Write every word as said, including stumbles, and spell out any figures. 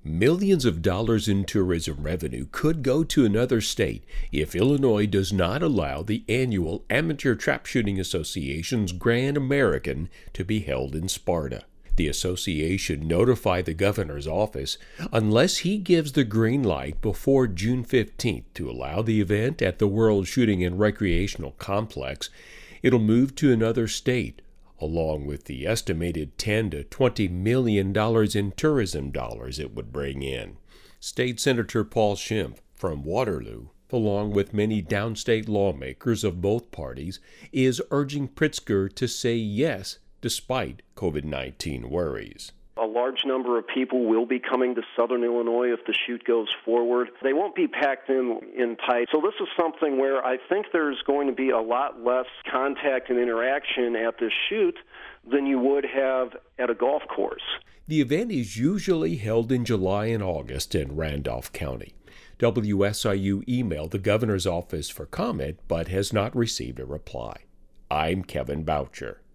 Millions of dollars in tourism revenue could go to another state if Illinois does not allow the annual Amateur Trap Shooting Association's Grand American to be held in Sparta. The association notified the governor's office unless he gives the green light before June fifteenth to allow the event at the World Shooting and Recreational Complex. It'll move to another state, along with the estimated ten to twenty million dollars in tourism dollars it would bring in. State Senator Paul Schimpf from Waterloo, along with many downstate lawmakers of both parties, is urging Pritzker to say yes despite COVID nineteen worries. A large number of people will be coming to Southern Illinois if the shoot goes forward. They won't be packed in in tight. So this is something where I think there's going to be a lot less contact and interaction at this shoot than you would have at a golf course. The event is usually held in July and August in Randolph County. W S I U emailed the governor's office for comment but has not received a reply. I'm Kevin Boucher.